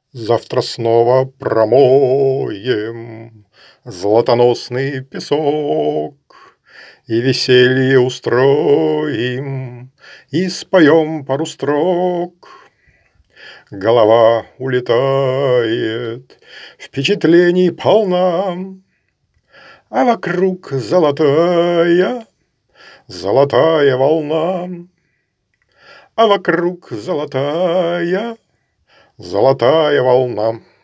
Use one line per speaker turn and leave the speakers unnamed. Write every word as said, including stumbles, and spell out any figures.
Завтра снова промоем златоносный песок, И веселье устроим, и споем пару строк. Голова улетает, впечатлений полна, А вокруг золотая, золотая волна, А вокруг золотая, золотая волна.